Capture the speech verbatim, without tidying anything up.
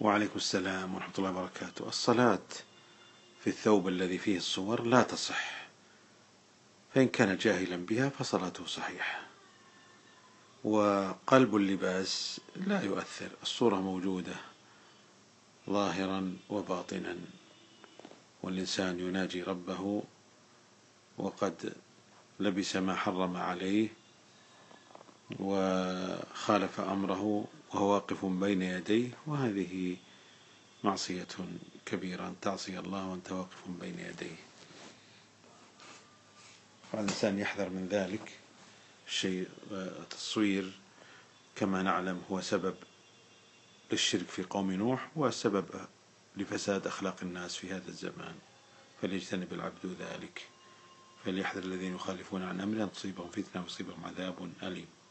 وعليكم السلام ورحمة الله وبركاته. الصلاة في الثوب الذي فيه الصور لا تصح، فإن كان جاهلا بها فصلاته صحيحة. وقلب اللباس لا يؤثر، الصورة موجودة ظاهرا وباطنا، والإنسان يناجي ربه وقد لبس ما حرم عليه وخالف أمره وهو واقف بين يديه، وهذه معصية كبيرة أن تعصي الله وأنت واقف بين يديه. فالإنسان يحذر من ذلك الشيء. التصوير كما نعلم هو سبب للشرك في قوم نوح، وسبب لفساد أخلاق الناس في هذا الزمان، فليجتنب العبد ذلك، فليحذر الذين يخالفون عن أمره أن تصيبهم فتنة ويصيبهم عذاب أليم.